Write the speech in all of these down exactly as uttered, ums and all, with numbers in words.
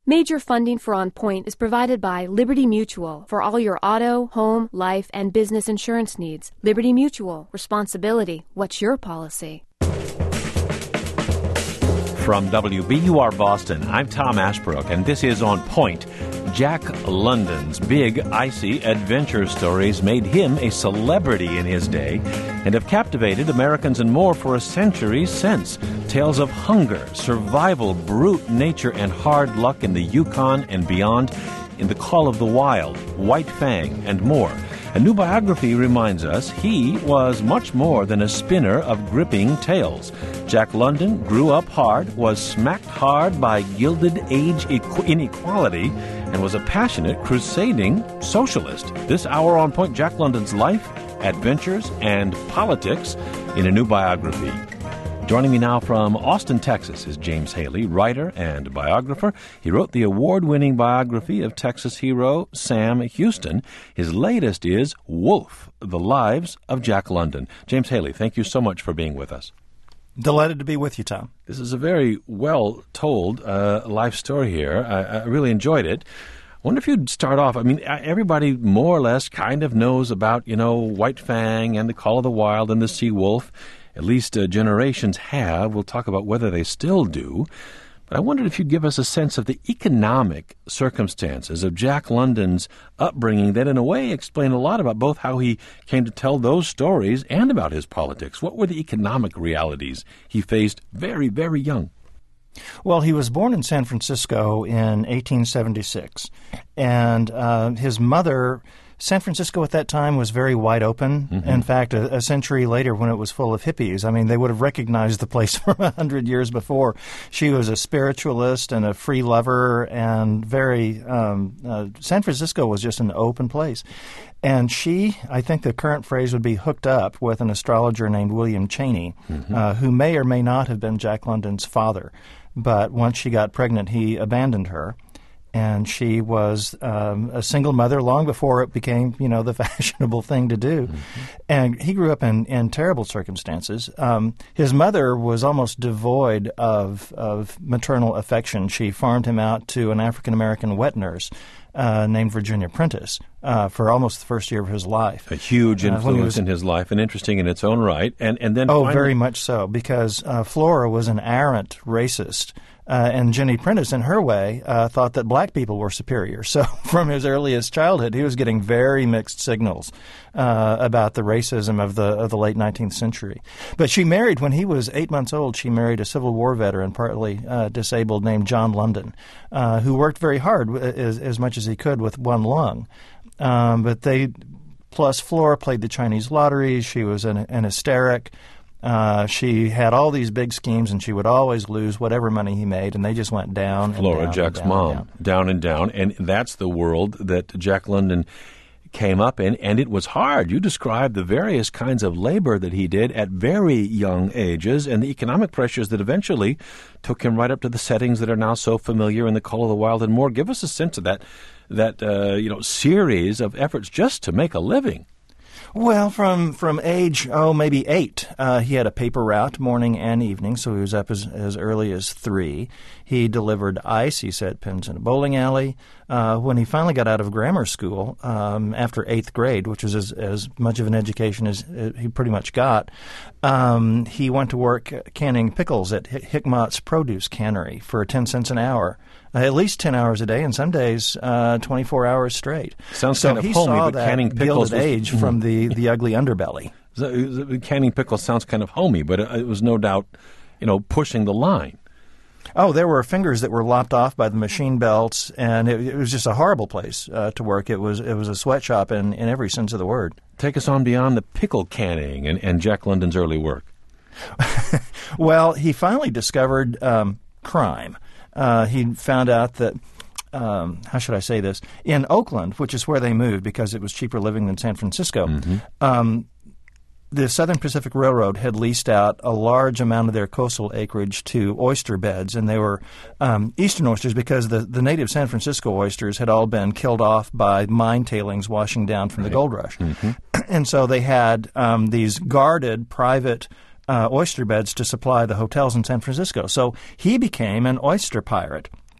Major funding for On Point is provided by Liberty Mutual for all your auto, home, life, and business insurance needs. Liberty Mutual. Responsibility. What's your policy? From W B U R Boston, I'm Tom Ashbrook, and this is On Point. Jack London's big, icy adventure stories made him a celebrity in his day and have captivated Americans and more for a century since. Tales of hunger, survival, brute nature, and hard luck in the Yukon and beyond, in The Call of the Wild, White Fang, and more. A new biography reminds us he was much more than a spinner of gripping tales. Jack London grew up hard, was smacked hard by Gilded Age inequality, and was a passionate, crusading socialist. This hour on Point, Jack London's life, adventures, and politics in a new biography. Joining me now from Austin, Texas, is James Haley, writer and biographer. He wrote the award-winning biography of Texas hero Sam Houston. His latest is Wolf, The Lives of Jack London. James Haley, thank you so much for being with us. Delighted to be with you, Tom. This is a very well-told uh, life story here. I, I really enjoyed it. I wonder if you'd start off, I mean, everybody more or less kind of knows about, you know, White Fang and The Call of the Wild and the Sea Wolf. At least uh, generations have. We'll talk about whether they still do. But I wondered if you'd give us a sense of the economic circumstances of Jack London's upbringing that in a way explain a lot about both how he came to tell those stories and about his politics. What were the economic realities he faced very, very young? Well, he was born in San Francisco in eighteen seventy-six, and uh, his mother... San Francisco at that time was very wide open. Mm-hmm. In fact, a, a century later when it was full of hippies, I mean, they would have recognized the place from a hundred years before. She was a spiritualist and a free lover and very um, – uh, San Francisco was just an open place. And she, I think the current phrase would be hooked up with an astrologer named William Cheney, mm-hmm. uh, who may or may not have been Jack London's father. But once she got pregnant, he abandoned her. And she was um, a single mother long before it became, you know, the fashionable thing to do. Mm-hmm. And he grew up in, in terrible circumstances. Um, his mother was almost devoid of, of maternal affection. She farmed him out to an African-American wet nurse uh, named Virginia Prentice uh, for almost the first year of his life. A huge influence uh, was, in his life and interesting in its own right. And, and then Oh, finally... very much so, because uh, Flora was an arrant racist. Uh, and Jenny Prentice, in her way, uh, thought that black people were superior. So from his earliest childhood, he was getting very mixed signals uh, about the racism of the of the late nineteenth century. But she married, when he was eight months old, she married a Civil War veteran, partly uh, disabled, named John London, uh, who worked very hard, as, as much as he could, with one lung. Um, but they, plus Flora played the Chinese lottery. She was an, an hysteric. Uh, she had all these big schemes, and she would always lose whatever money he made, and they just went down and Flora, down Jack's and down mom, and down. down and down, and that's the world that Jack London came up in, and it was hard. You described the various kinds of labor that he did at very young ages and the economic pressures that eventually took him right up to the settings that are now so familiar in The Call of the Wild and more. Give us a sense of that, that uh, you know, series of efforts just to make a living. Well, from from age, oh, maybe eight, uh, he had a paper route morning and evening, so he was up as, as early as three. He delivered ice. He set pins in a bowling alley. Uh, when he finally got out of grammar school um, after eighth grade, which was as, as much of an education as uh, he pretty much got, um, he went to work canning pickles at Hickmott's Produce Cannery for ten cents an hour. Uh, at least ten hours a day, and some days uh, twenty-four hours straight. Sounds so kind of he homey, saw but that canning pickles gilded was, age from the, the ugly underbelly. So, canning pickles sounds kind of homey, but it, it was no doubt, you know, pushing the line. Oh, there were fingers that were lopped off by the machine belts, and it, it was just a horrible place uh, to work. It was it was a sweatshop in, in every sense of the word. Take us on beyond the pickle canning and, and Jack London's early work. Well, he finally discovered um, crime. Uh, he found out that, um, how should I say this, in Oakland, which is where they moved because it was cheaper living than San Francisco, mm-hmm. um, the Southern Pacific Railroad had leased out a large amount of their coastal acreage to oyster beds, and they were um, eastern oysters because the, the native San Francisco oysters had all been killed off by mine tailings washing down from right. the gold rush. Mm-hmm. And so they had um, these guarded private uh, oyster beds to supply the hotels in San Francisco. So he became an oyster pirate.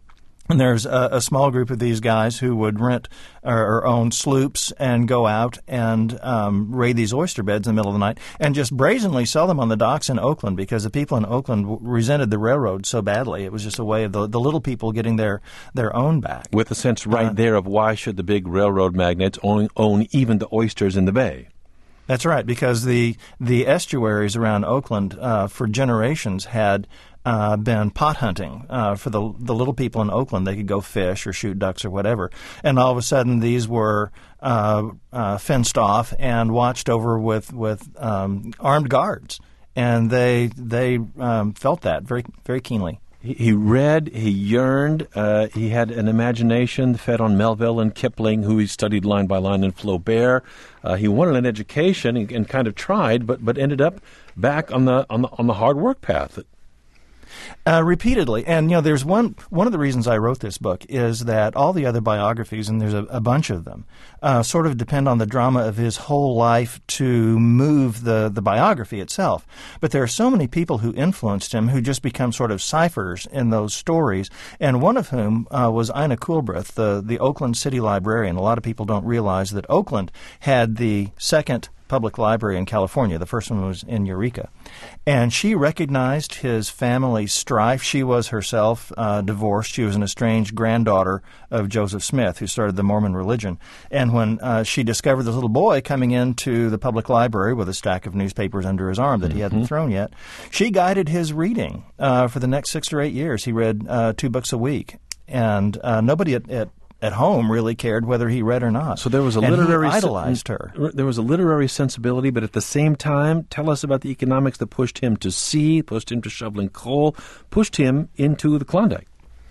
And there's a, a small group of these guys who would rent or, or own sloops and go out and um, raid these oyster beds in the middle of the night and just brazenly sell them on the docks in Oakland because the people in Oakland w- resented the railroad so badly. It was just a way of the, the little people getting their, their own back. With a sense right uh, there of why should the big railroad magnates own, own even the oysters in the bay. That's right, because the the estuaries around Oakland uh, for generations had uh, been pot hunting uh, for the the little people in Oakland. They could go fish or shoot ducks or whatever, and all of a sudden these were uh, uh, fenced off and watched over with with um, armed guards, and they they um, felt that very very keenly. He read, he yearned, uh, he had an imagination fed on Melville and Kipling, who he studied line by line, in Flaubert. Uh, he wanted an education and, and kind of tried, but but ended up back on the on the on the hard work path. Uh, repeatedly. And, you know, there's one one of the reasons I wrote this book is that all the other biographies, and there's a, a bunch of them, uh, sort of depend on the drama of his whole life to move the, the biography itself. But there are so many people who influenced him who just become sort of ciphers in those stories, and one of whom uh, was Ina Coolbrith, the, the Oakland City Librarian. A lot of people don't realize that Oakland had the second public library in California. The first one was in Eureka. And she recognized his family strife. She was herself uh, divorced. She was an estranged granddaughter of Joseph Smith, who started the Mormon religion. And when uh, she discovered this little boy coming into the public library with a stack of newspapers under his arm that mm-hmm. he hadn't thrown yet, she guided his reading uh, for the next six or eight years. He read uh, two books a week. And uh, nobody at, at at home really cared whether he read or not. So there was a and literary he idolized sen- her. There was a literary sensibility, but at the same time, tell us about the economics that pushed him to sea, pushed him to shoveling coal, pushed him into the Klondike.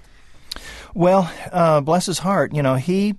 Well, uh, bless his heart, you know, he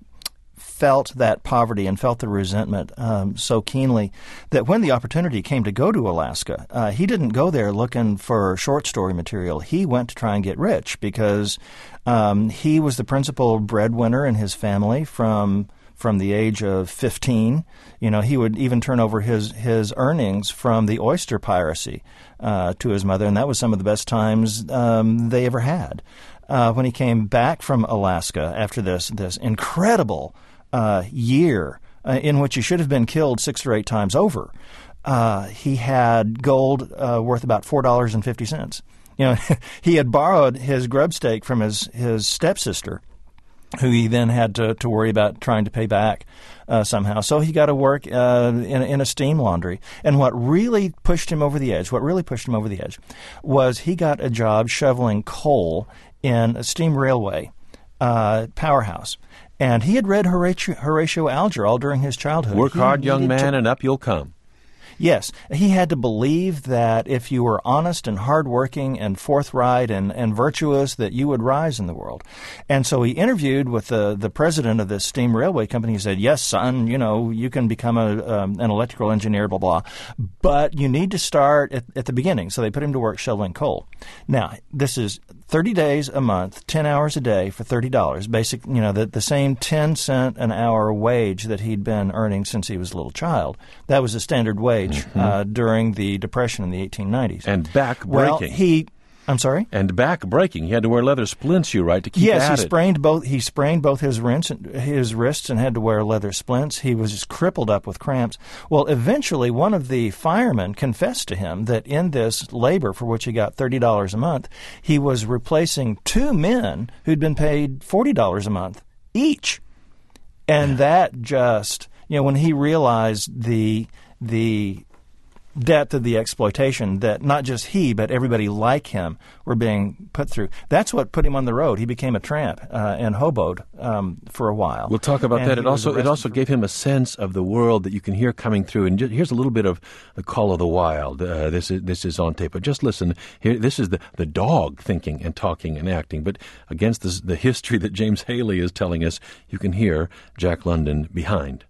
felt that poverty and felt the resentment um, so keenly that when the opportunity came to go to Alaska, uh, he didn't go there looking for short story material. He went to try and get rich because um, he was the principal breadwinner in his family from from the age of fifteen. You know, he would even turn over his, his earnings from the oyster piracy uh, to his mother, and that was some of the best times um, they ever had. Uh, when he came back from Alaska after this this incredible uh, year uh, in which he should have been killed six or eight times over, uh, he had gold uh, worth about four dollars and fifty cents. You know, he had borrowed his grub stake from his, his stepsister, who he then had to, to worry about trying to pay back uh, somehow. So he got to work uh, in, in a steam laundry. And what really pushed him over the edge, what really pushed him over the edge, was he got a job shoveling coal in a steam railway uh, powerhouse. And he had read Horatio, Horatio Alger all during his childhood. Work he hard, young man, to, and up you'll come. Yes. He had to believe that if you were honest and hardworking and forthright and, and virtuous, that you would rise in the world. And so he interviewed with the, the president of this steam railway company. He said, yes, son, you know, you can become a, um, an electrical engineer, blah, blah, but you need to start at, at the beginning. So they put him to work shoveling coal. Now, this is thirty days a month, ten hours a day for thirty dollars, basic, you know, the, the same ten cent an hour wage that he'd been earning since he was a little child. That was a standard wage mm-hmm. uh, during the Depression in the eighteen nineties. And back breaking. Well, he... I'm sorry? And back breaking. He had to wear leather splints, you right, to keep yes, at he it. sprained both. He sprained both his wrists, his wrists and had to wear leather splints. He was just crippled up with cramps. Well, eventually, one of the firemen confessed to him that in this labor for which he got thirty dollars a month, he was replacing two men who'd been paid forty dollars a month each. And yeah. that just, you know, when he realized the the depth of the exploitation that not just he, but everybody like him were being put through. That's what put him on the road. He became a tramp uh, and hoboed um, for a while. We'll talk about and that. It also it also gave him a sense of the world that you can hear coming through. And just, here's a little bit of the Call of the Wild. Uh, this is this is on tape, but just listen. Here, this is the, the dog thinking and talking and acting. But against this, the history that James Haley is telling us, you can hear Jack London behind.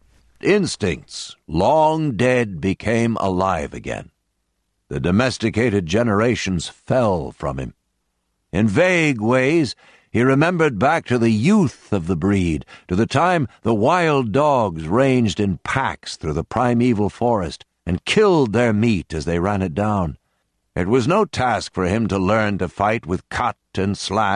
Instincts, long dead, became alive again. The domesticated generations fell from him. In vague ways, he remembered back to the youth of the breed, to the time the wild dogs ranged in packs through the primeval forest and killed their meat as they ran it down. It was no task for him to learn to fight with cut and slash,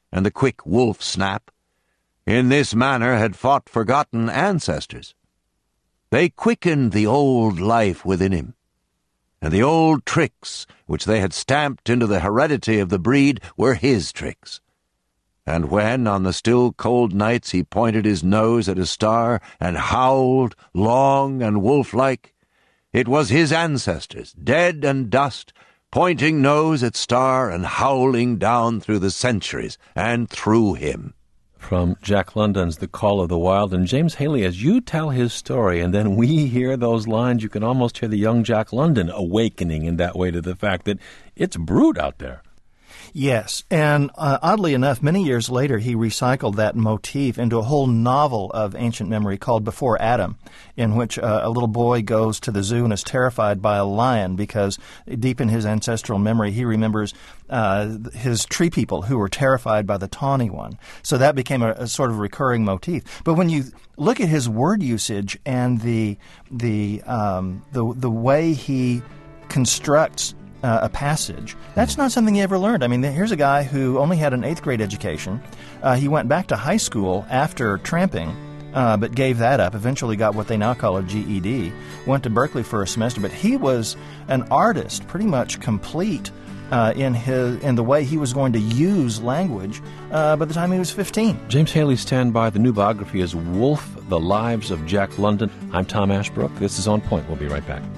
and the quick wolf snap, in this manner had fought forgotten ancestors. They quickened the old life within him, and the old tricks which they had stamped into the heredity of the breed were his tricks. And when, on the still cold nights, he pointed his nose at a star and howled, long and wolf-like, it was his ancestors, dead and dust, pointing nose at star and howling down through the centuries and through him. From Jack London's The Call of the Wild. And James Haley, as you tell his story, and then we hear those lines, you can almost hear the young Jack London awakening in that way to the fact that it's brute out there. Yes, and uh, oddly enough, many years later, he recycled that motif into a whole novel of ancient memory called Before Adam, in which uh, a little boy goes to the zoo and is terrified by a lion because deep in his ancestral memory, he remembers uh, his tree people who were terrified by the tawny one. So that became a, a sort of recurring motif. But when you look at his word usage and the the um, the the way he constructs Uh, a passage, that's not something he ever learned. I mean, here's a guy who only had an eighth grade education. Uh, he went back to high school after tramping, uh, but gave that up, eventually got what they now call a G E D, went to Berkeley for a semester, but he was an artist, pretty much complete uh, in his in the way he was going to use language uh, by the time he was fifteen. James Haley, stand by. The new biography is Wolf, The Lives of Jack London. I'm Tom Ashbrook. This is On Point. We'll be right back.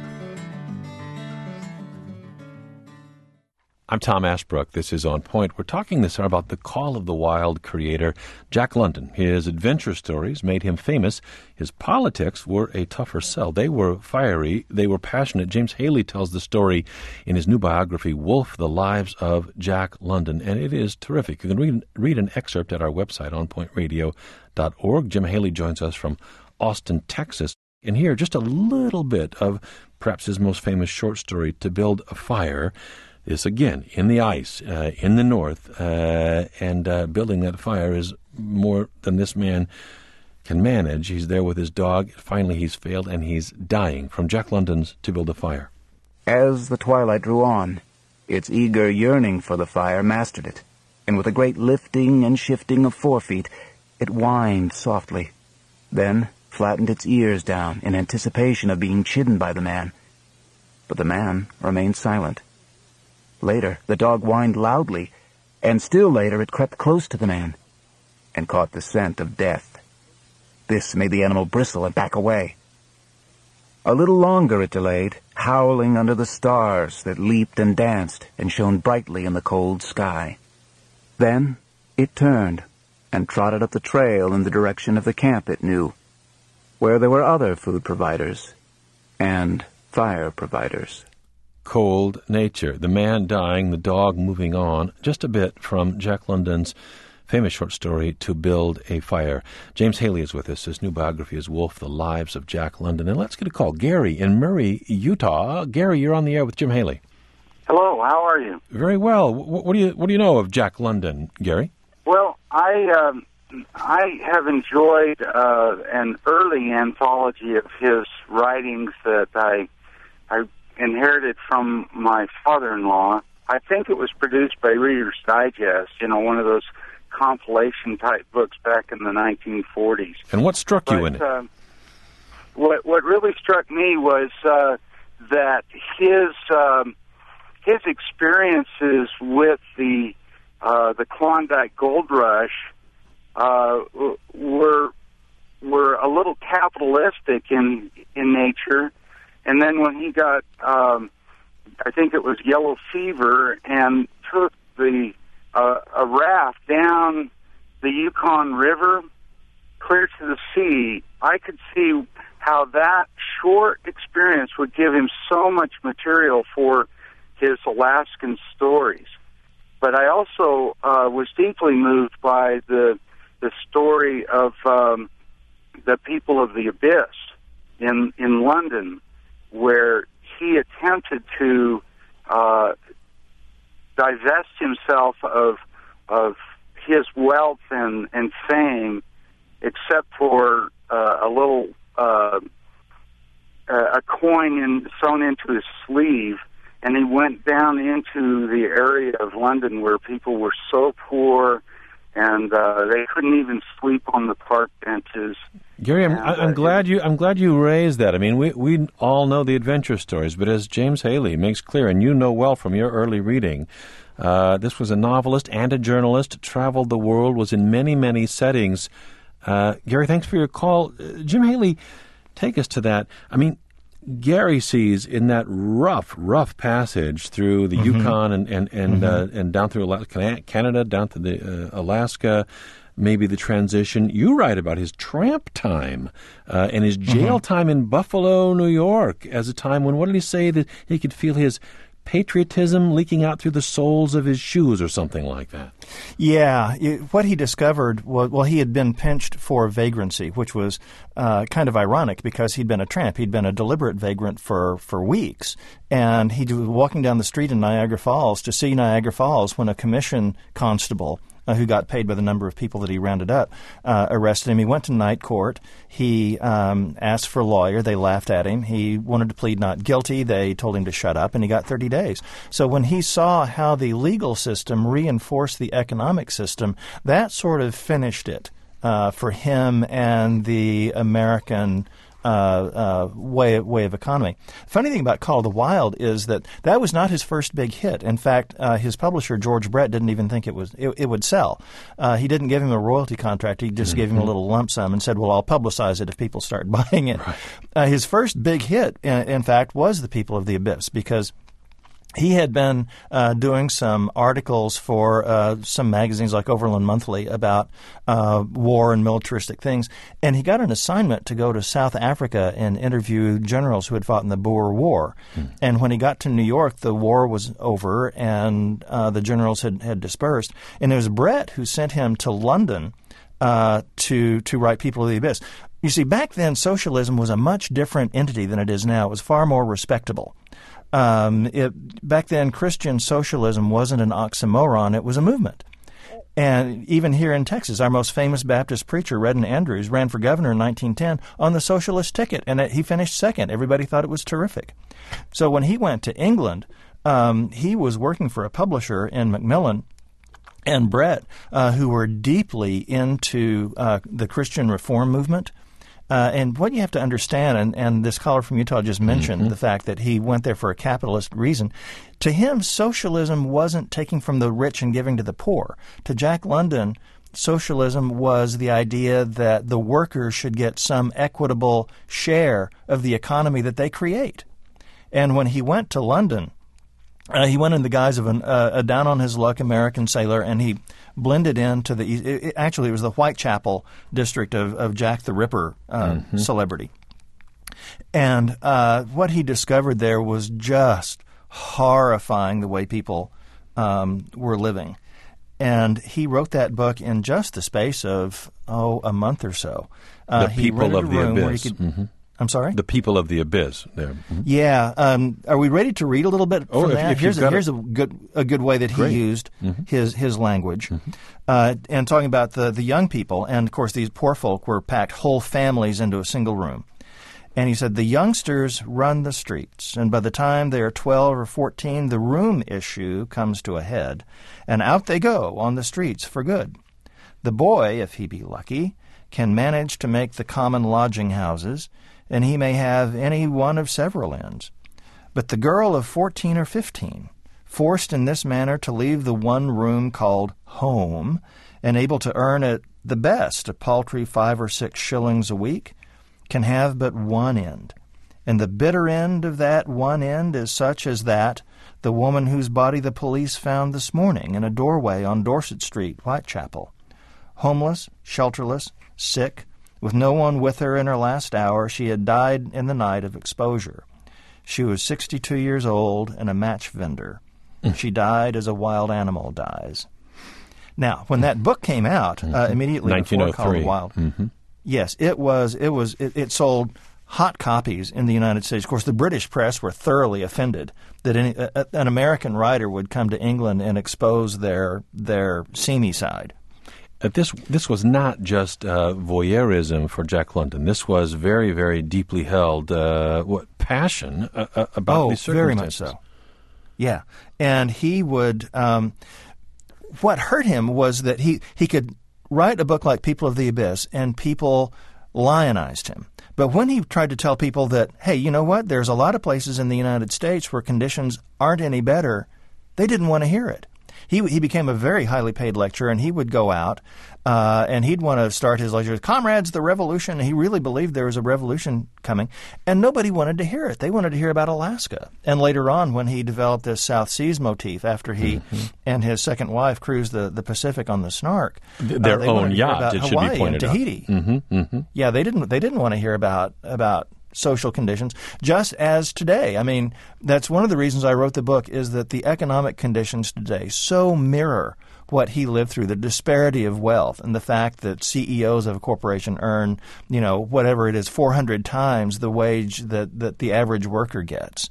I'm Tom Ashbrook. This is On Point. We're talking this hour about the Call of the Wild creator, Jack London. His adventure stories made him famous. His politics were a tougher sell. They were fiery. They were passionate. James Haley tells the story in his new biography, Wolf, The Lives of Jack London, and it is terrific. You can read, read an excerpt at our website, on point radio dot org. Jim Haley joins us from Austin, Texas. And here, just a little bit of perhaps his most famous short story, To Build a Fire. This, again, in the ice, uh, in the north, uh, and uh, building that fire is more than this man can manage. He's there with his dog. Finally, he's failed, and he's dying. From Jack London's To Build a Fire. As the twilight drew on, its eager yearning for the fire mastered it, and with a great lifting and shifting of forefeet, it whined softly, then flattened its ears down in anticipation of being chidden by the man. But the man remained silent. Later, the dog whined loudly, and still later it crept close to the man, and caught the scent of death. This made the animal bristle and back away. A little longer it delayed, howling under the stars that leaped and danced and shone brightly in the cold sky. Then it turned and trotted up the trail in the direction of the camp it knew, where there were other food providers and fire providers. Cold nature. The man dying, the dog moving on. Just a bit from Jack London's famous short story, To Build a Fire. James Haley is with us. His new biography is Wolf, The Lives of Jack London. And let's get a call. Gary in Murray, Utah. Gary, you're on the air with Jim Haley. Hello, how are you? Very well. What, what do you What do you know of Jack London, Gary? Well, I um, I have enjoyed uh, an early anthology of his writings that I I inherited from my father-in-law. I think it was produced by Reader's Digest, you know, one of those compilation-type books back in the nineteen forties. And what struck but, you in it? Uh, what, what really struck me was uh, that his um, his experiences with the uh, the Klondike Gold Rush uh, were were a little capitalistic in in nature. And then when he got, um, I think it was yellow fever, and took the uh, a raft down the Yukon River clear to the sea, I could see how that short experience would give him so much material for his Alaskan stories. But I also uh, was deeply moved by the the story of um, the people of the Abyss in in London, where he attempted to uh, divest himself of of his wealth and, and fame, except for uh, a little uh, a coin in, sewn into his sleeve, and he went down into the area of London where people were so poor and uh, they couldn't even sleep on the park benches. Gary, I'm, and, I'm uh, glad you I'm glad you raised that. I mean, we we all know the adventure stories, but as James Haley makes clear, and you know well from your early reading, uh, this was a novelist and a journalist, traveled the world, was in many, many settings. Uh, Gary, thanks for your call. Uh, Jim Haley, take us to that. I mean, Gary sees in that rough, rough passage through the mm-hmm. Yukon and and and, mm-hmm. uh, and down through Alaska, Canada, down to the uh, Alaska, maybe the transition. You write about his tramp time uh, and his jail mm-hmm. time in Buffalo, New York, as a time when, what did he say, that he could feel his patriotism leaking out through the soles of his shoes or something like that? Yeah. It, what he discovered was, well, he had been pinched for vagrancy, which was uh, kind of ironic because he'd been a tramp. He'd been a deliberate vagrant for, for weeks. And he was walking down the street in Niagara Falls to see Niagara Falls when a commission constable Uh, who got paid by the number of people that he rounded up, uh, arrested him. He went to night court. He um, asked for a lawyer. They laughed at him. He wanted to plead not guilty. They told him to shut up, and he got thirty days. So when he saw how the legal system reinforced the economic system, that sort of finished it uh, for him and the American Uh, uh, way way of economy. Funny thing about Call of the Wild is that that was not his first big hit. In fact, uh, his publisher George Brett didn't even think it was it, it would sell. Uh, he didn't give him a royalty contract. He just mm-hmm. gave him a little lump sum and said, "Well, I'll publicize it if people start buying it." Right. Uh, his first big hit, in, in fact, was The People of the Abyss, because he had been uh, doing some articles for uh, some magazines like Overland Monthly about uh, war and militaristic things, and he got an assignment to go to South Africa and interview generals who had fought in the Boer War. Mm. And when he got to New York, the war was over, and uh, the generals had, had dispersed. And it was Brett who sent him to London uh, to to write People of the Abyss. You see, back then, socialism was a much different entity than it is now. It was far more respectable. Um, it, back then, Christian socialism wasn't an oxymoron. It was a movement. And even here in Texas, our most famous Baptist preacher, Redden Andrews, ran for governor in nineteen ten on the socialist ticket, and it, he finished second. Everybody thought it was terrific. So when he went to England, um, he was working for a publisher in Macmillan and Brett, uh, who were deeply into uh, the Christian reform movement. Uh, and what you have to understand, and, and this caller from Utah just mentioned mm-hmm. the fact that he went there for a capitalist reason. To him, socialism wasn't taking from the rich and giving to the poor. To Jack London, socialism was the idea that the workers should get some equitable share of the economy that they create. And when he went to London, uh, he went in the guise of an, uh, a down-on-his-luck American sailor, and he blended into the it, it, actually it was the Whitechapel district of, of Jack the Ripper uh, mm-hmm. celebrity. And uh, what he discovered there was just horrifying, the way people um, were living. And he wrote that book in just the space of, oh, a month or so. Uh, the People of the Abyss. Could, mm-hmm. I'm sorry? The People of the Abyss. There. Mm-hmm. Yeah. Um, are we ready to read a little bit oh, from if, that? If here's a, got here's it. a good a good way that he Great. used mm-hmm. his his language, mm-hmm. uh, and talking about the the young people. And of course, these poor folk were packed whole families into a single room. And he said the youngsters run the streets, and by the time they are twelve or fourteen, the room issue comes to a head, and out they go on the streets for good. The boy, if he be lucky, can manage to make the common lodging houses, and he may have any one of several ends. But the girl of fourteen or fifteen, forced in this manner to leave the one room called home, and able to earn at the best a paltry five or six shillings a week, can have but one end. And the bitter end of that one end is such as that the woman whose body the police found this morning in a doorway on Dorset Street, Whitechapel. Homeless, shelterless, sick, with no one with her in her last hour, she had died in the night of exposure. She was sixty-two years old and a match vendor. Mm. She died as a wild animal dies. Now, when that book came out, mm-hmm. uh, immediately before Call of the Wild, mm-hmm. yes, it was. It was. It, it sold hot copies in the United States. Of course, the British press were thoroughly offended that any, uh, an American writer would come to England and expose their their seamy side. Uh, this this was not just uh, voyeurism for Jack London. This was very, very deeply held uh, what passion uh, uh, about oh, these very much circumstances. so. Yeah. And he would, um, what hurt him was that he, he could write a book like People of the Abyss, and people lionized him. But when he tried to tell people that, hey, you know what, there's a lot of places in the United States where conditions aren't any better, they didn't want to hear it. He he became a very highly paid lecturer, and he would go out uh, and he'd want to start his lectures, comrades, the revolution. He really believed there was a revolution coming, and nobody wanted to hear it. They wanted to hear about Alaska. And later on, when he developed this South Seas motif after he mm-hmm. and his second wife cruised the, the Pacific on the Snark, their uh, own yacht, it Hawaii should be pointed and Tahiti. out. Mm-hmm, mm-hmm. Yeah, they didn't they didn't want to hear about about social conditions, just as today. I mean, that's one of the reasons I wrote the book, is that the economic conditions today so mirror what he lived through, the disparity of wealth and the fact that C E Os of a corporation earn, you know, whatever it is, four hundred times the wage that, that the average worker gets.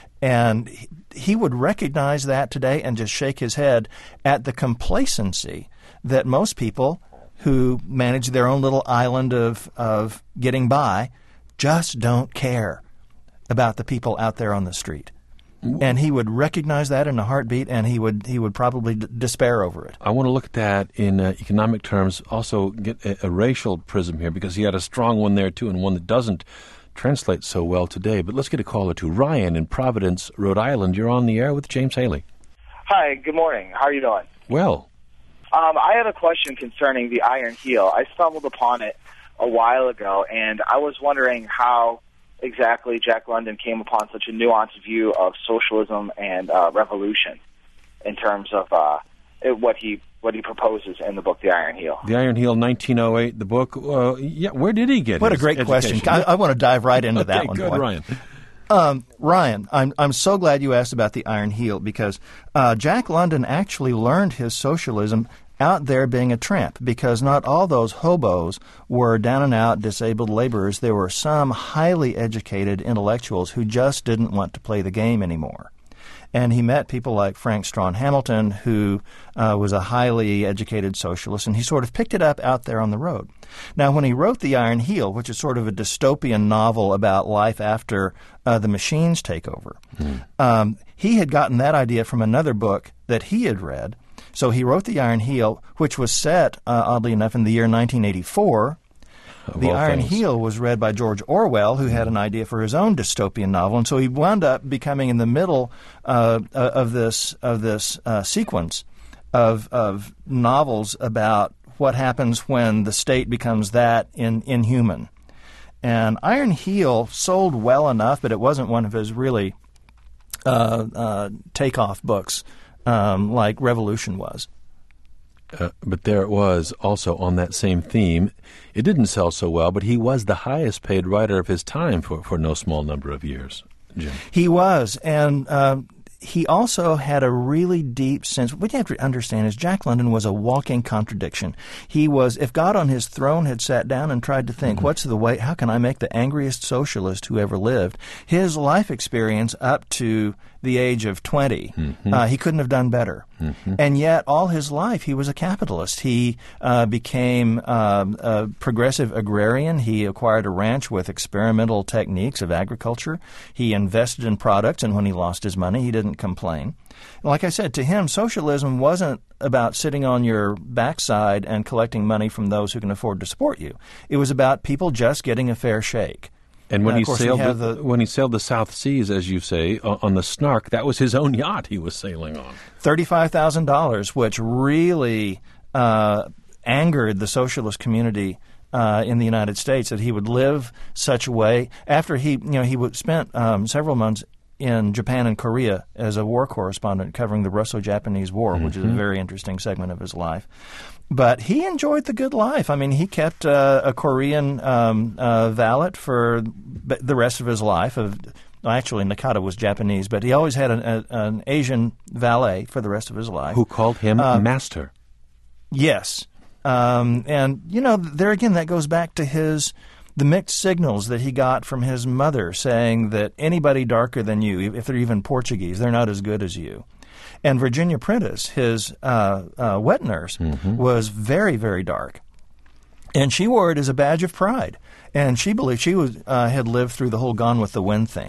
And he, he would recognize that today and just shake his head at the complacency that most people who manage their own little island of, of getting by just don't care about the people out there on the street. And he would recognize that in a heartbeat, and he would he would probably d- despair over it. I want to look at that in uh, economic terms, also get a, a racial prism here, because he had a strong one there, too, and one that doesn't translate so well today. But let's get a caller to Ryan in Providence, Rhode Island. You're on the air with James Haley. Hi, good morning. How are you doing? Well. Um, I had a question concerning the Iron Heel. I stumbled upon it a while ago, and I was wondering how exactly Jack London came upon such a nuanced view of socialism and uh, revolution in terms of uh, it, what he what he proposes in the book, The Iron Heel. The Iron Heel, nineteen oh eight, the book. Uh, yeah, where did he get What his a great education? question. I, I want to dive right into okay, that one. Good, boy. Ryan. Um, Ryan, I'm I'm so glad you asked about the Iron Heel, because uh, Jack London actually learned his socialism out there being a tramp, because not all those hobos were down-and-out disabled laborers. There were some highly educated intellectuals who just didn't want to play the game anymore. And he met people like Frank Strawn Hamilton, who uh, was a highly educated socialist, and he sort of picked it up out there on the road. Now, when he wrote The Iron Heel, which is sort of a dystopian novel about life after uh, the machines take over, mm. um, he had gotten that idea from another book that he had read. So he wrote The Iron Heel, which was set, uh, oddly enough, in the year nineteen eighty-four. Of the Iron things. Heel was read by George Orwell, who had an idea for his own dystopian novel, and so he wound up becoming in the middle uh, of this of this uh, sequence of of novels about what happens when the state becomes that in, inhuman. And Iron Heel sold well enough, but it wasn't one of his really uh, uh, takeoff books. Um, like Revolution was. Uh, but there it was, also on that same theme. It didn't sell so well, but he was the highest paid writer of his time for, for no small number of years, Jim. He was, and uh, he also had a really deep sense. What you have to understand is Jack London was a walking contradiction. He was, if God on his throne had sat down and tried to think, mm-hmm. what's the way, how can I make the angriest socialist who ever lived? His life experience up to the age of twenty, mm-hmm. uh, he couldn't have done better. Mm-hmm. And yet, all his life, he was a capitalist. He uh, became uh, a progressive agrarian. He acquired a ranch with experimental techniques of agriculture. He invested in products, and when he lost his money, he didn't complain. Like I said, to him, socialism wasn't about sitting on your backside and collecting money from those who can afford to support you. It was about people just getting a fair shake. And when and he sailed the, the, when he sailed the South Seas, as you say, on the Snark, that was his own yacht he was sailing on. thirty-five thousand dollars, which really uh, angered the socialist community uh, in the United States, that he would live such a way. After he, you know, he would spent um, several months in Japan and Korea as a war correspondent covering the Russo-Japanese War, mm-hmm. which is a very interesting segment of his life. But he enjoyed the good life. I mean, he kept uh, a Korean um, uh, valet for b- the rest of his life. Of, well, actually, Nakata was Japanese, but he always had an, a, an Asian valet for the rest of his life. Who called him uh, master. Yes. Um, and, you know, there again, that goes back to his the mixed signals that he got from his mother saying that anybody darker than you, if they're even Portuguese, they're not as good as you. And Virginia Prentice, his uh, uh, wet nurse, mm-hmm. was very, very dark. And she wore it as a badge of pride. And she believed she was uh, had lived through the whole Gone with the Wind thing.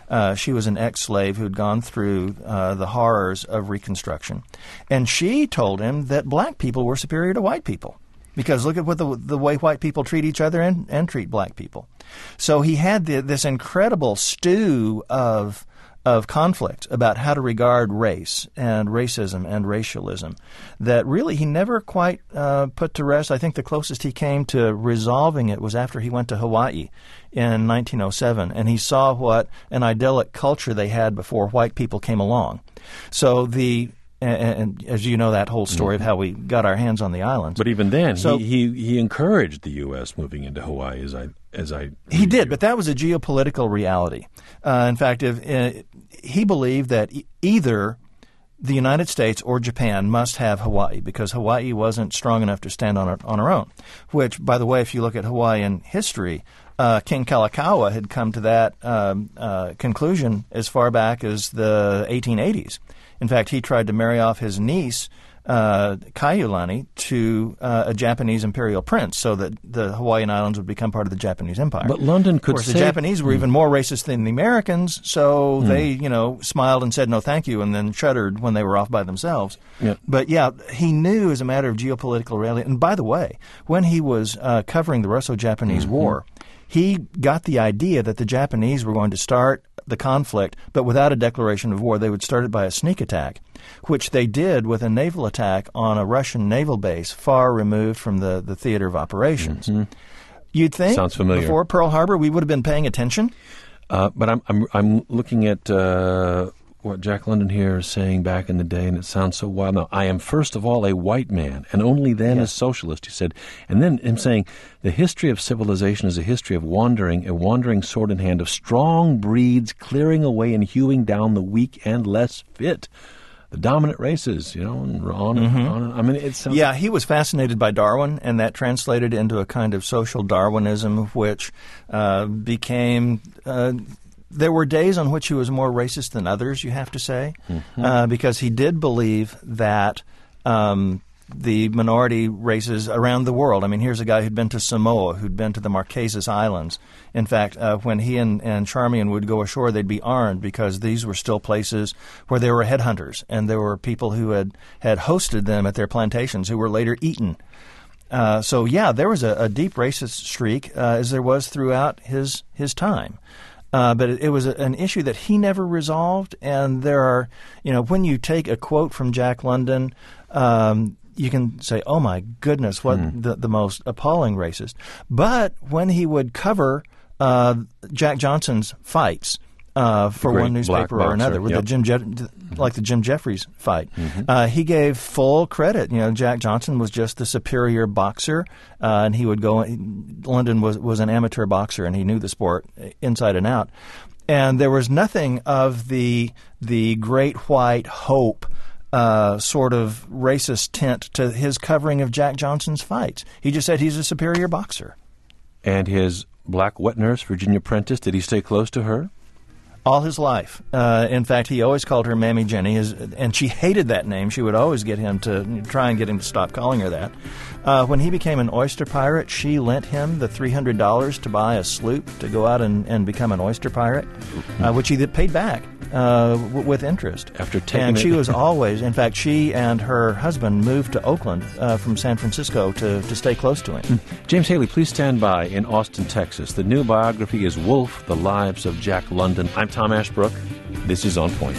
Uh, she was an ex-slave who'd gone through uh, the horrors of Reconstruction. And she told him that black people were superior to white people. Because look at what the the way white people treat each other and, and treat black people. So he had the, this incredible stew of of conflict about how to regard race and racism and racialism that really he never quite uh, put to rest. I think the closest he came to resolving it was after he went to Hawaii in nineteen oh seven, and he saw what an idyllic culture they had before white people came along. So the And, and as you know, that whole story mm-hmm. of how we got our hands on the islands. But even then, so, he, he he encouraged the U S moving into Hawaii, as I as I he did. But that was a geopolitical reality. Uh, in fact, if uh, he believed that e- either the United States or Japan must have Hawaii because Hawaii wasn't strong enough to stand on her, on her own. Which, by the way, if you look at Hawaiian history, uh, King Kalakaua had come to that um, uh, conclusion as far back as the eighteen eighties. In fact, he tried to marry off his niece, uh, Kaiulani, to uh, a Japanese imperial prince so that the Hawaiian Islands would become part of the Japanese Empire. But London could Of course, say... the Japanese were mm. even more racist than the Americans, so mm. they, you know, smiled and said no thank you and then shuddered when they were off by themselves. Yep. But, yeah, he knew as a matter of geopolitical reality. And, by the way, when he was uh, covering the Russo-Japanese mm-hmm. War, he got the idea that the Japanese were going to start the conflict, but without a declaration of war. They would start it by a sneak attack, which they did with a naval attack on a Russian naval base far removed from the, the theater of operations. Mm-hmm. You'd think Sounds familiar. Before Pearl Harbor we would have been paying attention? Uh, but I'm I'm I'm looking at uh, what Jack London here is saying back in the day, and it sounds so wild. Now, I am first of all a white man, and only then yeah. a socialist, he said. And then him saying, the history of civilization is a history of wandering, a wandering sword in hand of strong breeds clearing away and hewing down the weak and less fit. The dominant races, you know, and on and mm-hmm. on. I mean, it sounds... Yeah, he was fascinated by Darwin, and that translated into a kind of social Darwinism, which uh, became... Uh, There were days on which he was more racist than others, you have to say, mm-hmm. uh, because he did believe that um, the minority races around the world. I mean, here's a guy who'd been to Samoa, who'd been to the Marquesas Islands. In fact, uh, when he and, and Charmian would go ashore, they'd be armed because these were still places where there were headhunters, and there were people who had, had hosted them at their plantations who were later eaten. Uh, so, yeah, there was a, a deep racist streak, uh, as there was throughout his, his time. Uh, but it, it was a, an issue that he never resolved, and there are, you know, when you take a quote from Jack London, um, you can say, oh, my goodness, what mm. the, the most appalling racist. But when he would cover uh, Jack Johnson's fights uh, for one newspaper or another, with yep. the Jim Je- like the Jim Jeffries fight, mm-hmm. uh, he gave full credit. You know, Jack Johnson was just the superior boxer, uh, and he would go. London was was an amateur boxer, and he knew the sport inside and out. And there was nothing of the the great white hope uh, sort of racist tint to his covering of Jack Johnson's fights. He just said he's a superior boxer. And his black wet nurse, Virginia Prentice, did he stay close to her? All his life. Uh, in fact, he always called her Mammy Jenny, his, and she hated that name. She would always get him to try and get him to stop calling her that. Uh, when he became an oyster pirate, she lent him the three hundred dollars to buy a sloop to go out and, and become an oyster pirate, uh, which he paid back uh, w- with interest. After taking and she it. was always, in fact, she and her husband moved to Oakland uh, from San Francisco to, to stay close to him. James Haley, please stand by in Austin, Texas. The new biography is Wolf, The Lives of Jack London. I'm Tom Ashbrook. This is On Point.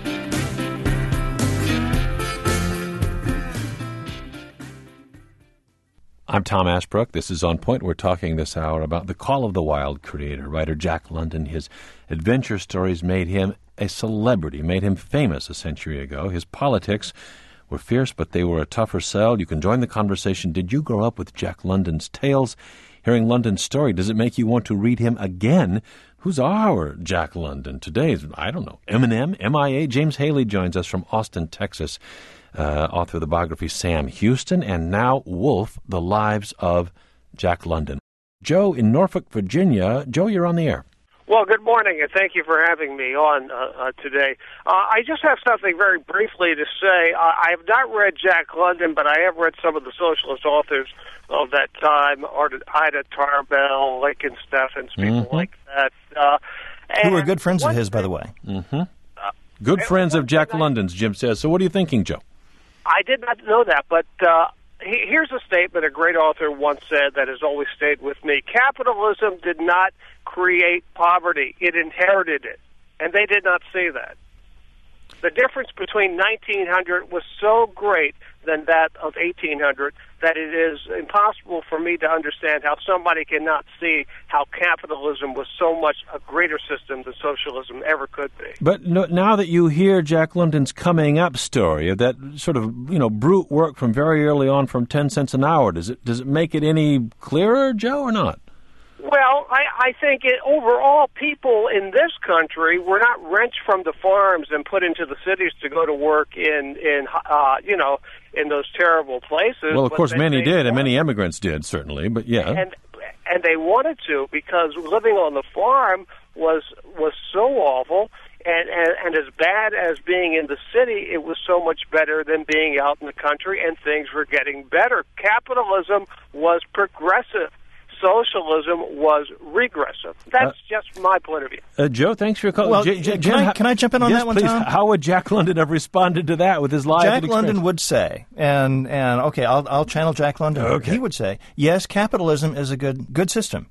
I'm Tom Ashbrook. This is On Point. We're talking this hour about the Call of the Wild creator, writer Jack London. His adventure stories made him a celebrity, made him famous a century ago. His politics were fierce, but they were a tougher sell. You can join the conversation. Did you grow up with Jack London's tales? Hearing London's story, does it make you want to read him again? Who's our Jack London today? I don't know. Eminem, M I A. James Haley joins us from Austin, Texas, uh, author of the biography Sam Houston, and now Wolf, The Lives of Jack London. Joe in Norfolk, Virginia. Joe, you're on the air. Well, good morning, and thank you for having me on uh, uh, today. Uh, I just have something very briefly to say. Uh, I have not read Jack London, but I have read some of the socialist authors of that time, Ida Tarbell, Lincoln Steffens, people mm-hmm. like that. Uh, Who were good friends of his, by the way. Mm-hmm. Good friends of Jack London's, Jim says. So what are you thinking, Joe? I did not know that, but uh, he, here's a statement a great author once said that has always stayed with me. Capitalism did not create poverty. It inherited it, and they did not see that. The difference between nineteen hundred was so great than that of eighteen hundred that it is impossible for me to understand how somebody cannot see how capitalism was so much a greater system than socialism ever could be. But no, now that you hear Jack London's coming up story, that sort of, you know, brute work from very early on from ten cents an hour, does it does it make it any clearer, Joe, or not? Well, I, I think it, overall people in this country were not wrenched from the farms and put into the cities to go to work in, in uh, you know, in those terrible places. Well, of course, they, many they did, wanted, and many immigrants did, certainly, but yeah. And, and they wanted to, because living on the farm was was so awful, and, and, and as bad as being in the city, it was so much better than being out in the country, and things were getting better. Capitalism was progressive. Socialism was regressive. That's uh, just my point of view. Uh, Joe, thanks for your call. Well, J- J- can, I, can I jump in on yes, that one, please. Tom? How would Jack London have responded to that with his live Jack experience? London would say, and and okay, I'll I'll channel Jack London. Okay. He would say, yes, capitalism is a good good system.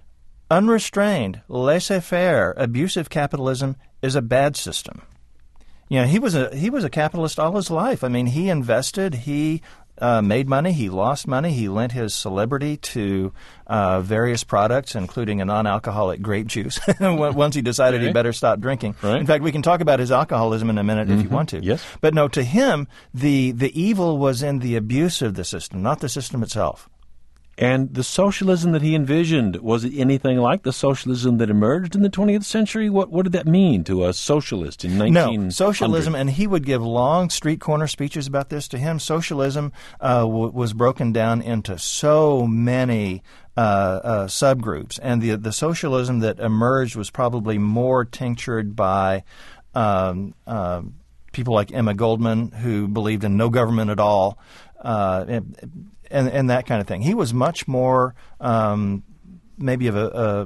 Unrestrained, laissez-faire, abusive capitalism is a bad system. You know, he was a he was a capitalist all his life. I mean, he invested, he Uh, made money, he lost money, he lent his celebrity to uh, various products, including a non-alcoholic grape juice, once he decided okay. he better stop drinking. Right. In fact, we can talk about his alcoholism in a minute mm-hmm. if you want to. Yes. But no, to him, the, the evil was in the abuse of the system, not the system itself. And the socialism that he envisioned, was it anything like the socialism that emerged in the twentieth century? What what did that mean to a socialist in nineteen hundred? No, socialism, and he would give long street corner speeches about this. To him, socialism uh, w- was broken down into so many uh, uh, subgroups, and the the socialism that emerged was probably more tinctured by um, uh, people like Emma Goldman, who believed in no government at all. Uh, and, And, and that kind of thing. He was much more um, maybe of a,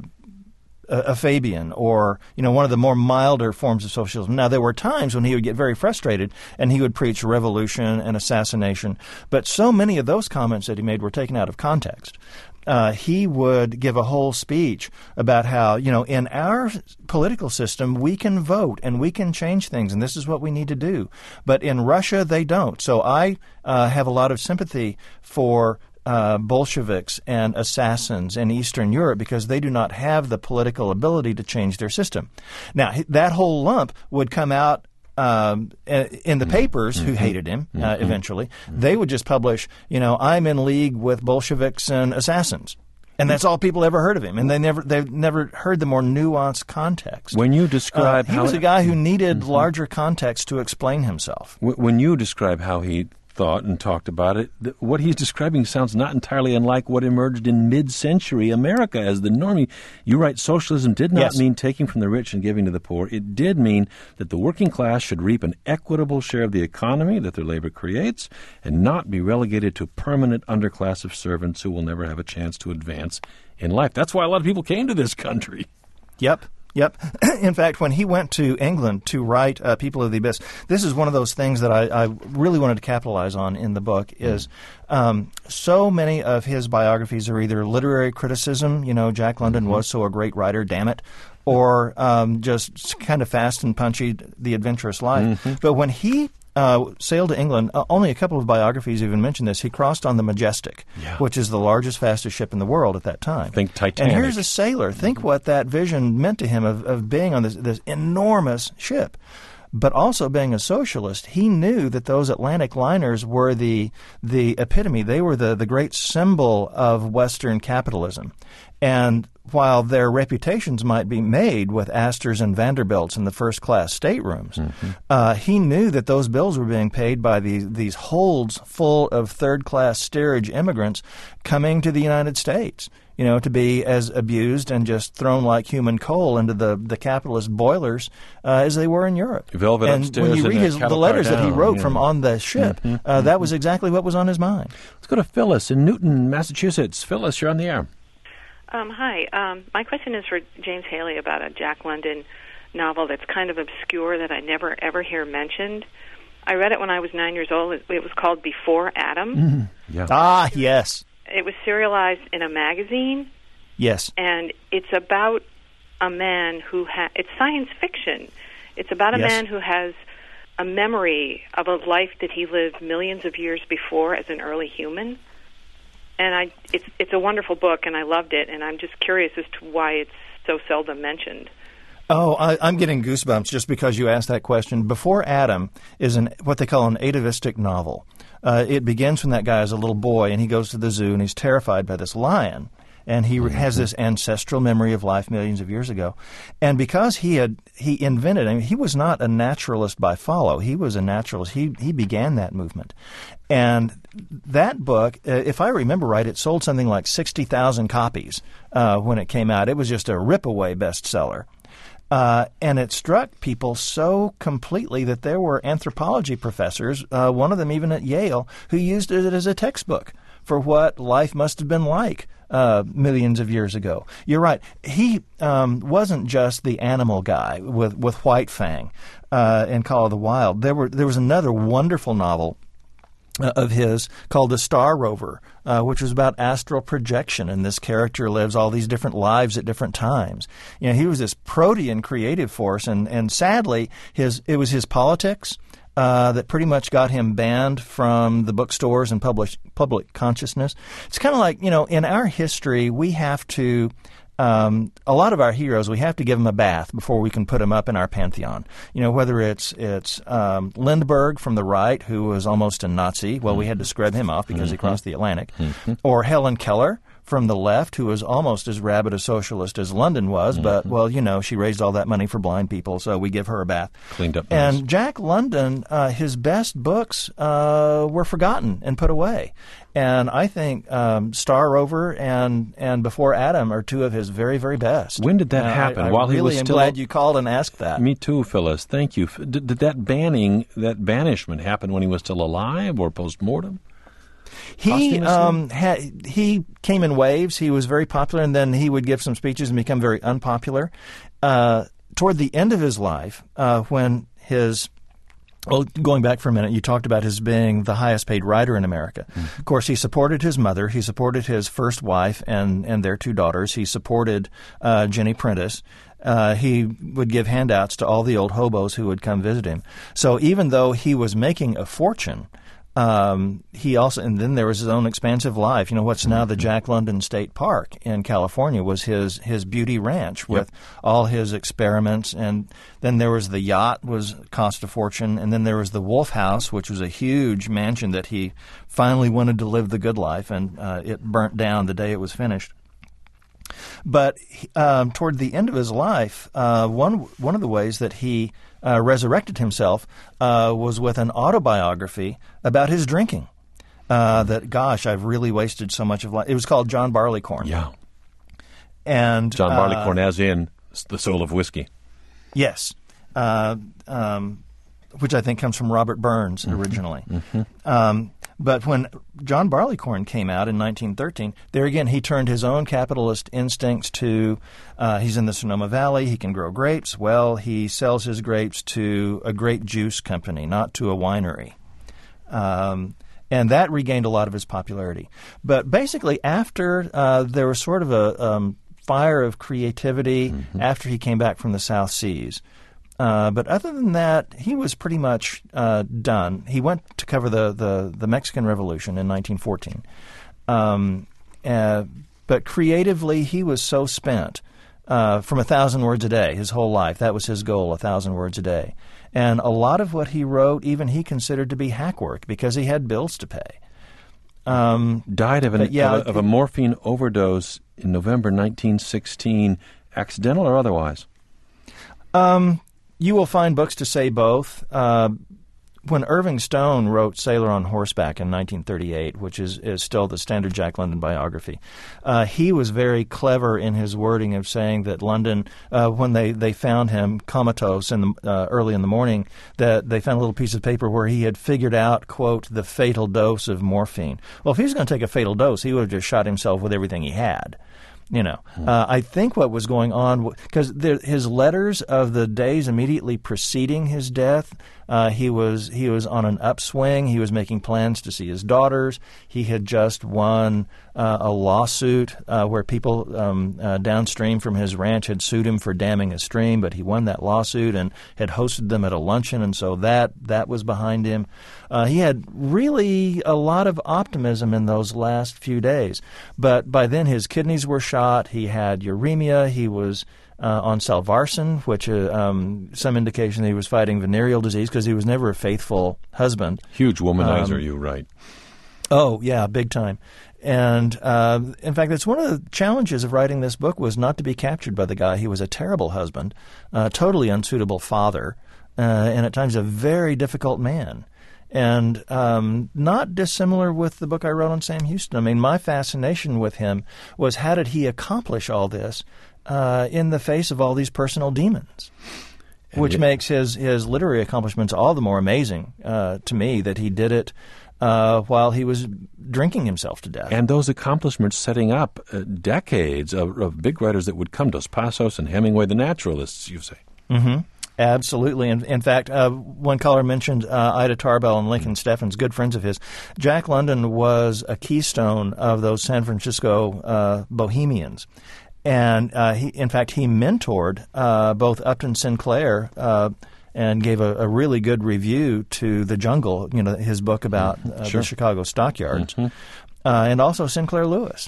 a, a Fabian, or you know, one of the more milder forms of socialism. Now, there were times when he would get very frustrated and he would preach revolution and assassination, but so many of those comments that he made were taken out of context. Uh, he would give a whole speech about how, you know, in our political system, we can vote and we can change things, and this is what we need to do. But in Russia, they don't. So I uh, have a lot of sympathy for uh, Bolsheviks and assassins in Eastern Europe, because they do not have the political ability to change their system. Now, that whole lump would come out Um, in the papers, mm-hmm. who hated him uh, mm-hmm. eventually. Mm-hmm. They would just publish, you know, I'm in league with Bolsheviks and assassins. And that's all people ever heard of him. And they never they've never heard the more nuanced context. When you describe uh, he how... He was a guy who needed mm-hmm. larger context to explain himself. When you describe how he thought and talked about it, th- what he's describing sounds not entirely unlike what emerged in mid-century America as the norm. You write, socialism did not yes. mean taking from the rich and giving to the poor. It did mean that the working class should reap an equitable share of the economy that their labor creates and not be relegated to a permanent underclass of servants who will never have a chance to advance in life. That's why a lot of people came to this country. Yep. Yep. In fact, when he went to England to write uh, People of the Abyss, this is one of those things that I, I really wanted to capitalize on in the book, is um, so many of his biographies are either literary criticism, you know, Jack London mm-hmm. was so a great writer, damn it, or um, just kind of fast and punchy, The Adventurous Life. Mm-hmm. But when he Uh, sailed to England, uh, only a couple of biographies even mention this. He crossed on the Majestic, yeah. which is the largest, fastest ship in the world at that time. Think Titanic. And here's a sailor. Think mm-hmm. what that vision meant to him of, of being on this, this enormous ship. But also being a socialist, he knew that those Atlantic liners were the the epitome. They were the, the great symbol of Western capitalism. And while their reputations might be made with Astors and Vanderbilts in the first-class staterooms, mm-hmm. uh, he knew that those bills were being paid by these, these holds full of third-class steerage immigrants coming to the United States, you know, to be as abused and just thrown like human coal into the, the capitalist boilers uh, as they were in Europe. Velvet and upstairs when you read his, the letters down, that he wrote yeah. from on the ship, mm-hmm. uh, that was exactly what was on his mind. Let's go to Phyllis in Newton, Massachusetts. Phyllis, you're on the air. Um, hi. Um, my question is for James Haley about a Jack London novel that's kind of obscure that I never, ever hear mentioned. I read it when I was nine years old. It, it was called Before Adam. Mm-hmm. Yeah. Ah, yes. It was serialized in a magazine. Yes. And it's about a man who ha- it's science fiction. It's about a yes. man who has a memory of a life that he lived millions of years before as an early human. And I, it's it's a wonderful book, and I loved it, and I'm just curious as to why it's so seldom mentioned. Oh, I, I'm getting goosebumps just because you asked that question. Before Adam is an what they call an atavistic novel. Uh, it begins when that guy is a little boy, and he goes to the zoo, and he's terrified by this lion. And he mm-hmm. has this ancestral memory of life millions of years ago. And because he had he invented, I mean, he was not a naturalist by follow. He was a naturalist. He he began that movement. And that book, uh, if I remember right, it sold something like sixty thousand copies uh, when it came out. It was just a rip-away bestseller. Uh, and it struck people so completely that there were anthropology professors, uh, one of them even at Yale, who used it as a textbook for what life must have been like uh, millions of years ago. You're right. He um, wasn't just the animal guy with, with White Fang uh, in Call of the Wild. There were there was another wonderful novel Uh, of his called The Star Rover, uh, which was about astral projection, and this character lives all these different lives at different times. You know, he was this protean creative force, and, and sadly, his it was his politics uh, that pretty much got him banned from the bookstores and public, public consciousness. It's kind of like, you know, in our history, we have to Um, a lot of our heroes, we have to give them a bath before we can put them up in our pantheon. You know, whether it's it's um, Lindbergh from the right, who was almost a Nazi. Well, we had to scrub him off because mm-hmm. he crossed the Atlantic. Mm-hmm. Or Helen Keller from the left, who was almost as rabid a socialist as London was. Mm-hmm. But, well, you know, she raised all that money for blind people, so we give her a bath. Cleaned up. And nice. Jack London, uh, his best books uh, were forgotten and put away. And I think um, Star Rover and, and Before Adam are two of his very, very best. When did that uh, happen? I, I While really he was am still glad you called and asked that. Me too, Phyllis. Thank you. Did, did that banning, that banishment happen when he was still alive or post-mortem? He um, ha- he came in waves. He was very popular, and then he would give some speeches and become very unpopular. Uh, toward the end of his life, uh, when his Well, going back for a minute, you talked about his being the highest-paid writer in America. Mm-hmm. Of course, he supported his mother. He supported his first wife and, and their two daughters. He supported uh, Jenny Prentice. Uh, he would give handouts to all the old hobos who would come visit him. So even though he was making a fortune, um, he also, and then there was his own expansive life. You know, what's now the Jack London State Park in California was his, his beauty ranch with yep. all his experiments. And then there was the yacht, was cost a fortune. And then there was the Wolf House, which was a huge mansion that he finally wanted to live the good life, and uh, it burnt down the day it was finished. But um, toward the end of his life, uh, one one of the ways that he uh, resurrected himself uh, was with an autobiography about his drinking. Uh, that, gosh, I've really wasted so much of life. It was called John Barleycorn. Yeah. And John uh, Barleycorn, as in the soul of whiskey. Yes. Uh, um, which I think comes from Robert Burns mm-hmm. originally. Mm-hmm. Um, but when John Barleycorn came out in nineteen thirteen, there again, he turned his own capitalist instincts to, uh, he's in the Sonoma Valley, he can grow grapes. Well, he sells his grapes to a grape juice company, not to a winery. Um, and that regained a lot of his popularity. But basically, after uh, there was sort of a um, fire of creativity mm-hmm. after he came back from the South Seas. Uh, but other than that, he was pretty much uh, done. He went to cover the, the, the Mexican Revolution in nineteen fourteen. Um, uh, but creatively, he was so spent uh, from a thousand words a day his whole life. That was his goal, a thousand words a day. And a lot of what he wrote, even he considered to be hack work because he had bills to pay. Um, Died of, an, yeah, of, a, of a morphine overdose in November nineteen sixteen, accidental or otherwise? Um... You will find books to say both. Uh, when Irving Stone wrote Sailor on Horseback in nineteen thirty-eight, which is, is still the standard Jack London biography, uh, he was very clever in his wording of saying that London, uh, when they, they found him comatose in the, uh, early in the morning, that they found a little piece of paper where he had figured out, quote, the fatal dose of morphine. Well, if he was going to take a fatal dose, he would have just shot himself with everything he had. You know, uh, I think what was going on, because his letters of the days immediately preceding his death, uh, he was he was on an upswing. He was making plans to see his daughters. He had just won uh, a lawsuit uh, where people um, uh, downstream from his ranch had sued him for damming a stream, but he won that lawsuit and had hosted them at a luncheon, and so that that was behind him. Uh, he had really a lot of optimism in those last few days, but by then his kidneys were shot. He had uremia. He was uh, on Salvarsan, which uh, um, some indication that he was fighting venereal disease because he was never a faithful husband. Huge womanizer, Um, you right. Oh, yeah, big time. And, uh, in fact, that's one of the challenges of writing this book was not to be captured by the guy. He was a terrible husband, a totally unsuitable father, uh, and at times a very difficult man. And um, not dissimilar with the book I wrote on Sam Houston. I mean, my fascination with him was how did he accomplish all this uh, in the face of all these personal demons? Which makes his, his literary accomplishments all the more amazing uh, to me that he did it uh, while he was drinking himself to death. And those accomplishments setting up uh, decades of, of big writers that would come, Dos Passos and Hemingway, the naturalists, you say. Mm-hmm. Absolutely. In, in fact, uh, one caller mentioned uh, Ida Tarbell and Lincoln Steffens, good friends of his. Jack London was a keystone of those San Francisco uh, bohemians. And, uh, he, in fact, he mentored uh, both Upton Sinclair uh, and gave a, a really good review to The Jungle, you know, his book about uh, Sure. the Chicago stockyards, Mm-hmm. uh, and also Sinclair Lewis.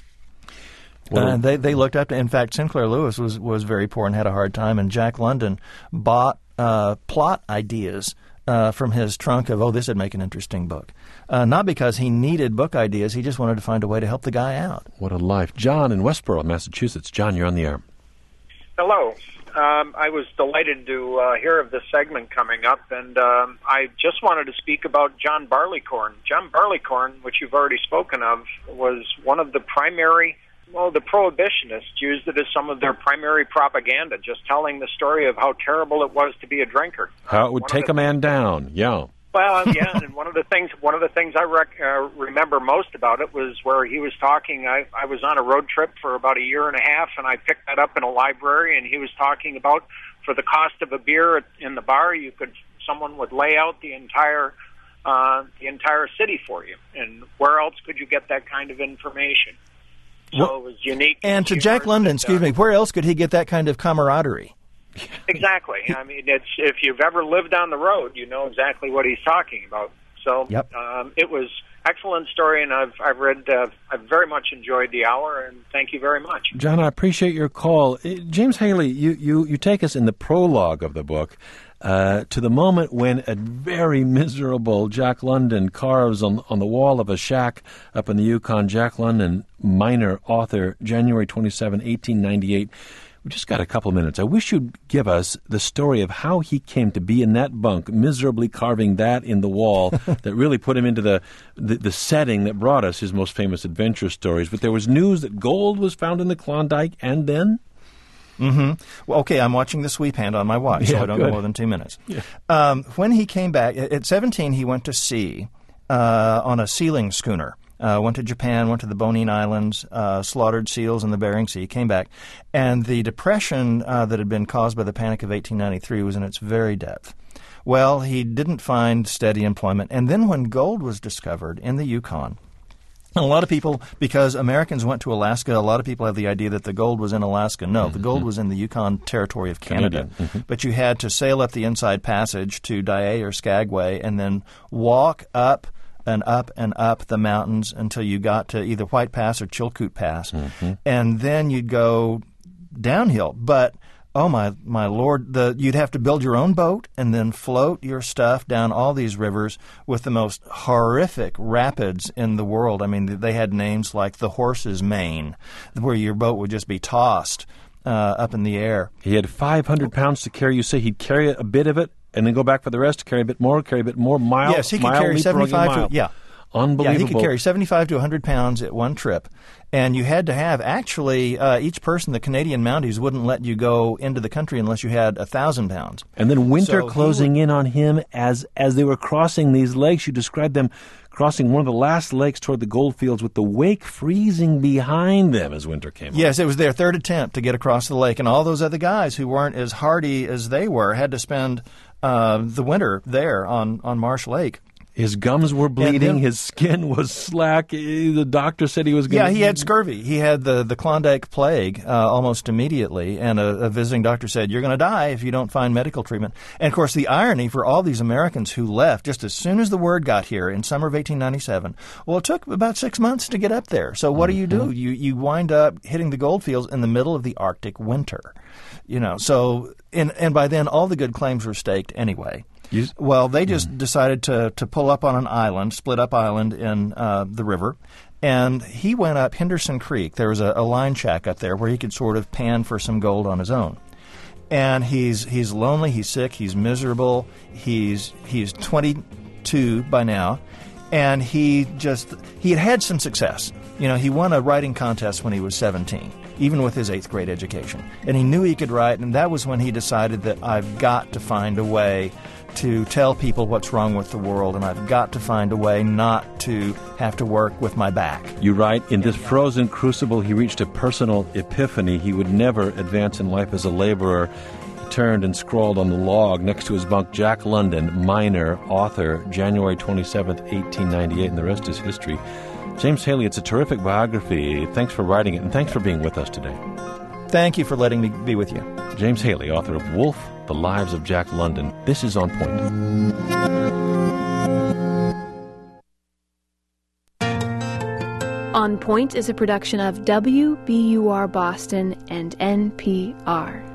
Well, Uh, they they looked up to, in fact, Sinclair Lewis was, was very poor and had a hard time, and Jack London bought uh, plot ideas uh, from his trunk of, oh, this would make an interesting book. Uh, not because he needed book ideas, he just wanted to find a way to help the guy out. What a life. John in Westboro, Massachusetts. John, you're on the air. Hello. Um, I was delighted to uh, hear of this segment coming up, and um, I just wanted to speak about John Barleycorn. John Barleycorn, which you've already spoken of, was one of the primary, well, the prohibitionists used it as some of their primary propaganda, just telling the story of how terrible it was to be a drinker. How it would One take of the a man down, yeah. Well, yeah, and one of the things one of the things I rec- uh, remember most about it was where he was talking. I, I was on a road trip for about a year and a half, and I picked that up in a library, and he was talking about for the cost of a beer in the bar, you could someone would lay out the entire uh, the entire city for you, and where else could you get that kind of information? So Well, it was unique. And to Jack London, excuse me, where else could he get that kind of camaraderie? Exactly. I mean, it's if you've ever lived on the road, you know exactly what he's talking about. So Yep. um, it was excellent story, and I've I've read uh, I've very much enjoyed the hour, and thank you very much. John, I appreciate your call. Uh, James Haley, you, you, you take us in the prologue of the book uh, to the moment when a very miserable Jack London carves on, on the wall of a shack up in the Yukon, Jack London, minor author, January twenty-seventh, eighteen ninety-eight. We just got a couple minutes. I wish you'd give us the story of how he came to be in that bunk, miserably carving that in the wall that really put him into the, the, the setting that brought us his most famous adventure stories. But there was news that gold was found in the Klondike, and then? Mm-hmm. Well, okay, I'm watching the sweep hand on my watch, so Yeah, I don't good. go more than two minutes. Yeah. Um, when he came back, at at seventeen, he went to sea uh, on a sealing schooner. Uh, went to Japan, went to the Bonin Islands, uh, slaughtered seals in the Bering Sea, came back. And the depression uh, that had been caused by the Panic of eighteen ninety-three was in its very depth. Well, he didn't find steady employment. And then when gold was discovered in the Yukon, a lot of people, because Americans went to Alaska, a lot of people have the idea that the gold was in Alaska. No, mm-hmm. the gold was in the Yukon Territory of Canada. Mm-hmm. But you had to sail up the Inside Passage to Dyea or Skagway and then walk up and up and up the mountains until you got to either White Pass or Chilkoot Pass. Mm-hmm. And then you'd go downhill. But, oh, my my Lord, the you'd have to build your own boat and then float your stuff down all these rivers with the most horrific rapids in the world. I mean, they had names like the Horse's Mane, where your boat would just be tossed uh, up in the air. He had five hundred pounds to carry. You say he'd carry a bit of it and then go back for the rest, carry a bit more, carry a bit more, mile. Yes, he could mile, carry leapfrogging seventy-five mile. to, yeah. Unbelievable. Yeah, he could carry seventy-five to one hundred pounds at one trip. And you had to have, actually, uh, each person, the Canadian Mounties wouldn't let you go into the country unless you had one thousand pounds. And then winter So he closing would- in on him as as they were crossing these lakes. You described them crossing one of the last lakes toward the goldfields with the wake freezing behind them as winter came on. Yes, it was their third attempt to get across the lake, and all those other guys who weren't as hardy as they were had to spend uh, the winter there on, on Marsh Lake. His gums were bleeding. then- His skin was slack. Eh, The doctor said he was going Yeah, to... he had scurvy. He had the, the Klondike plague uh, almost immediately, and a, a visiting doctor said, you're going to die if you don't find medical treatment. And, of course, the irony for all these Americans who left just as soon as the word got here in summer of eighteen ninety-seven, well, it took about six months to get up there. So what do you do? You, you wind up hitting the goldfields in the middle of the Arctic winter. You know, so, and, and by then all the good claims were staked anyway. You- Well, they just decided to, to pull up on an island, split up island in uh, the river, and he went up Henderson Creek. There was a, a line shack up there where he could sort of pan for some gold on his own. And he's he's lonely, he's sick, he's miserable, he's he's twenty-two by now, and he just he had had some success. You know, he won a writing contest when he was seventeen, even with his eighth grade education, and he knew he could write. And that was when he decided that I've got to find a way to tell people what's wrong with the world, and I've got to find a way not to have to work with my back. You write, in this frozen crucible, he reached a personal epiphany. He would never advance in life as a laborer. He turned and scrawled on the log next to his bunk, Jack London, miner, author, January twenty-seventh, eighteen ninety-eight, and the rest is history. James Haley, it's a terrific biography. Thanks for writing it, and thanks for being with us today. Thank you for letting me be with you. James Haley, author of Wolf, The Lives of Jack London. This is On Point. On Point is a production of W B U R Boston and N P R.